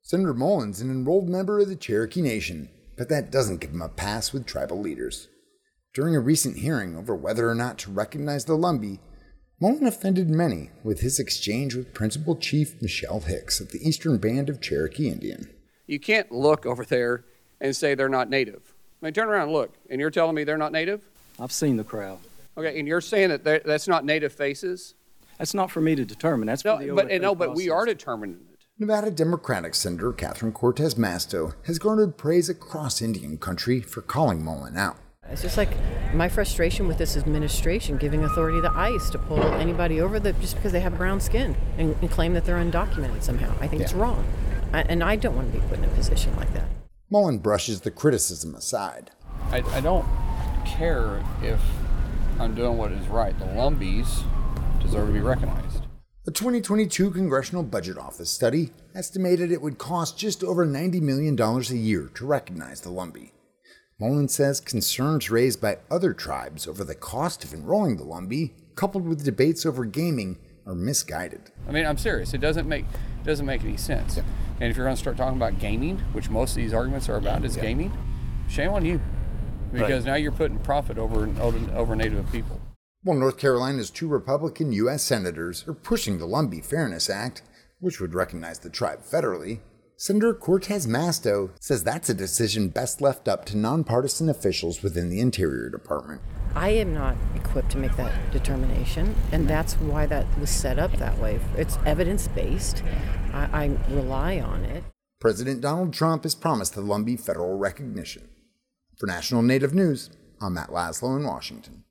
Senator Mullen's an enrolled member of the Cherokee Nation, but that doesn't give him a pass with tribal leaders. During a recent hearing over whether or not to recognize the Lumbee, Mullen offended many with his exchange with Principal Chief Michelle Hicks of the Eastern Band of Cherokee Indian. You can't look over there and say they're not native. I mean, turn around and look, and you're telling me they're not native? I've seen the crowd. Okay, and you're saying that that's not native faces? That's not for me to determine. That's for the OFA but we are determining it. Nevada Democratic Senator Catherine Cortez Masto has garnered praise across Indian country for calling Mullen out. It's just like my frustration with this administration giving authority to ICE to pull anybody over just because they have brown skin and claim that they're undocumented somehow. I think it's wrong. And I don't want to be put in a position like that. Mullen brushes the criticism aside. I don't care if I'm doing what is right. The Lumbees deserve to be recognized. A 2022 Congressional Budget Office study estimated it would cost just over $90 million a year to recognize the Lumbee. Mullen says concerns raised by other tribes over the cost of enrolling the Lumbee, coupled with debates over gaming, are misguided. I mean, I'm serious. It doesn't make any sense. Yeah. And if you're going to start talking about gaming, which most of these arguments are about, is gaming, shame on you, because now you're putting profit over Native people. Well, North Carolina's 2 Republican U.S. senators are pushing the Lumbee Fairness Act, which would recognize the tribe federally. Senator Cortez Masto says that's a decision best left up to nonpartisan officials within the Interior Department. I am not equipped to make that determination, and that's why that was set up that way. It's evidence-based. I rely on it. President Donald Trump has promised the Lumbee federal recognition. For National Native News, I'm Matt Laszlo in Washington.